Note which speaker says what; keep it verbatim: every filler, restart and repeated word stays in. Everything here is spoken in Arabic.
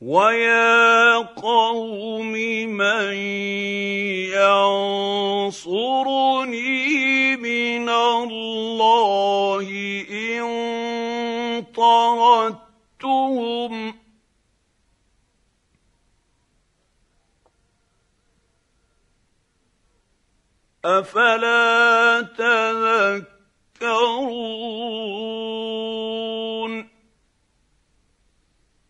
Speaker 1: وَيَا قَوْمِ مَن يَنصُرُنِي مِنَ اللَّهِ إِن طَرَدتُّهُمْ ۚ أَفَلَا تَذَكَّرُونَ